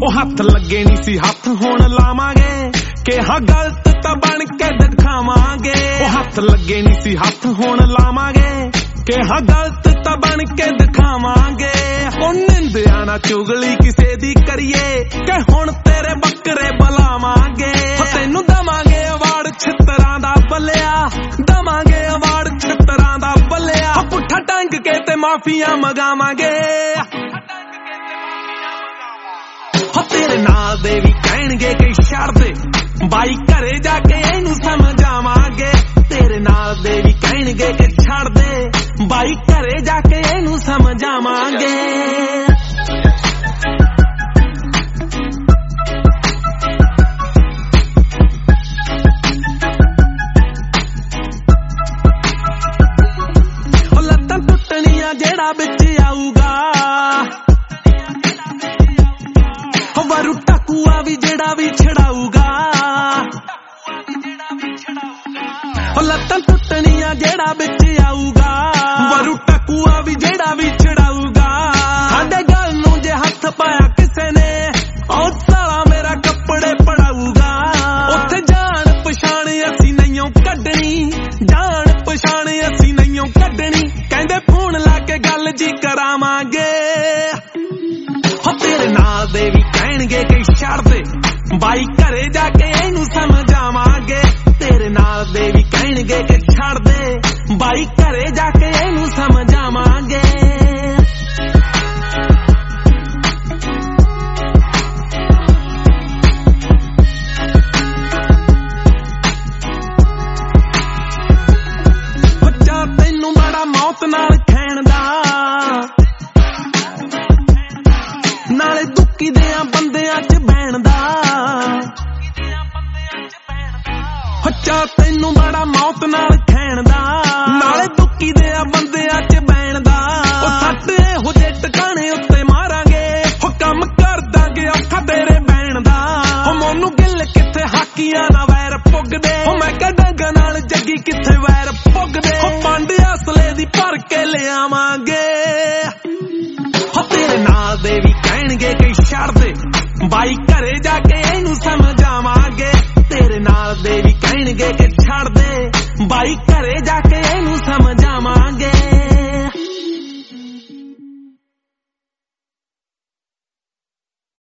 ਉਹ ਹੱਥ ਲੱਗੇ ਨਹੀਂ ਸੀ ਹੱਥ ਹੁਣ ਲਾਵਾਂਗੇ ਕਿਹਾ ਗਲਤ ਤਾਂ ਬਣ ਕੇ ਦਿਖਾਵਾਂਗੇ ਉਹ ਹੱਥ ਲੱਗੇ ਨਹੀਂ ਸੀ ਹੱਥ ਹੁਣ ਲਾਵਾਂਗੇ ਕਿਹਾ ਗਲਤ ਤਾਂ ਬਣ ਕੇ ਦਿਖਾਵਾਂਗੇ ਉਹ ਨਿੰਦਿਆ ਨਾ ਚੁਗਲੀ ਕਿਸੇ ਦੀ ਕਰੀਏ ਕਿ ਹੁਣ ਤੇਰੇ ਬੱਕਰੇ ਬੁਲਾਵਾਂਗੇ ਤੈਨੂੰ ਦਵਾਂਗੇ ਅਵਾਰਡ ਛਿੱਤਰਾਂ ਦਾ ਬੱਲਿਆ ਦਵਾਂਗੇ ਅਵਾਰਡ ਛਿੱਤਰਾਂ ਦਾ ਬੱਲਿਆ ਪੁੱਠਾ ਟੰਗ ਕੇ ਤੇ ਮਾਫੀਆਂ ਮੰਗਾਵਾਂਗੇ ਤੇਰੇ ਨਾਲ ਦੇ ਵੀ ਕਹਿਣਗੇ ਕਿ ਛੱਡ ਦੇ ਬਾਈ ਘਰੇ ਜਾ ਕੇ ਇਹਨੂੰ ਸਮਝਾਵਾਂਗੇ ਤੇਰੇ ਨਾਲ ਦੇ ਵੀ ਕਹਿਣਗੇ ਕਿ ਛੱਡ ਦੇ ਬਾਈ ਘਰੇ ਜਾ ਕੇ ਇਹਨੂੰ ਸਮਝਾਵਾਂਗੇ ਉਹ ਲੱਤਾਂ ਟੁੱਟਣੀਆਂ ਜਿਹੜਾ ਵਿੱਚ ਆਊਗਾ ਵਰੂ ਟਕੂਆ ਵੀ ਜਿਹੜਾ ਵੀ ਛੜਾਊਗਾ ਉਹ ਲੱਤਾਂ ਟੁੱਟਣੀਆਂ ਜਿਹੜਾ ਵਿੱਚ ਆਊਗਾ ਵਰੂ ਟਕੂਆ ਵੀ ਜਿਹੜਾ ਵੀ ਛੜਾਊਗਾ ਸਾਡੇ ਗੱਲ ਨੂੰ ਜੇ ਹੱਥ ਪਾਇਆ ਕਿਸੇ ਨੇ ਉਹ ਸਾਲਾ ਮੇਰਾ ਕੱਪੜੇ ਪੜਾਊਗਾ ਉੱਥੇ ਜਾਣ ਪਛਾਣ ਅਸੀਂ ਨਹੀਂਓ ਕੱਢਣੀ ਜਾਣ ਪਛਾਣ ਅਸੀਂ ਨਹੀਂਓ ਕੱਢਣੀ ਕਹਿੰਦੇ ਫੋਨ ਲਾ ਕੇ ਗੱਲ ਜੀ ਕਰਾਵਾਂਗੇ ਤੇਰੇ ਨਾਲ ਦੇ ਵੀ ਕਹਿਣਗੇ ਕਿ ਛੱਡ ਦੇ ਬਾਈ ਘਰੇ ਜਾ ਕੇ ਇਹਨੂੰ ਸਮਝਾਵਾਂਗੇ ਤੇਰੇ ਨਾਲ ਦੇ ਵੀ ਕਹਿਣਗੇ ਕਿ ਛੱਡ ਦੇ ਬਾਈ ਘਰੇ ਜਾ ਕੇ ਇਹਨੂੰ ਸਮਝਾਵਾਂਗੇ ਬੱਚਾ ਤੈਨੂੰ ਬੜਾ ਮੌਤ ਨਾਲ ਖੈਣ ਦਾ ਨਾਲੇ ਦੁੱਕੀ ਦਿਆਂ ਬੰਦਿਆਂ ਚ ਬੈਣ ਦਾ ਬੱਚਾ ਤੈਨੂੰ ਬੜਾ ਮੌਤ ਨਾਲ ਖੈਣ ਦਾ ਨਾਲੇ ਦੁੱਕੀ ਦਿਆਂ ਬੰਦਿਆਂ ਚ ਬੈਣ ਦਾ ਉਹ ਸੱਟ ਇਹੋ ਜਿਹੇ ਟਿਕਾਣੇ ਉੱਤੇ ਮਾਰਾਂਗੇ ਉਹ ਕੰਮ ਕਰ ਦਾਂਗੇ ਔਖਾ ਤੇਰੇ ਬੈਣ ਦਾ ਉਹ ਮੋਨੂੰ ਗਿੱਲ ਕਿੱਥੇ ਹਾਕੀਆਂ ਨਾਲ ਵੈਰ ਪੁੱਗਦੇ ਉਹ ਮੈਂ ਕਿਹਾ ਡੰਗਾ ਨਾਲ ਜੱਗੀ ਕਿੱਥੇ ਵੈਰ ਪੁੱਗਦੇ ਉਹ ਪੰਡ ਅਸਲੇ ਦੀ ਭਰ ਕੇ ਲਿਆਵਾਂਗੇ ਤੇਰੇ ਨਾਲ ਦੇ ਵੀ ਕਹਿਣਗੇ ਕਿ ਛੱਡ ਦੇ ਬਾਈ ਘਰੇ ਜਾ ਕੇ ਇਹਨੂੰ ਸਮਝਾਵਾਂਗੇ ਤੇਰੇ ਨਾਲ ਦੇ ਵੀ ਕਹਿਣਗੇ ਕਿ ਛੱਡ ਦੇ ਬਾਈ ਘਰੇ ਜਾ ਕੇ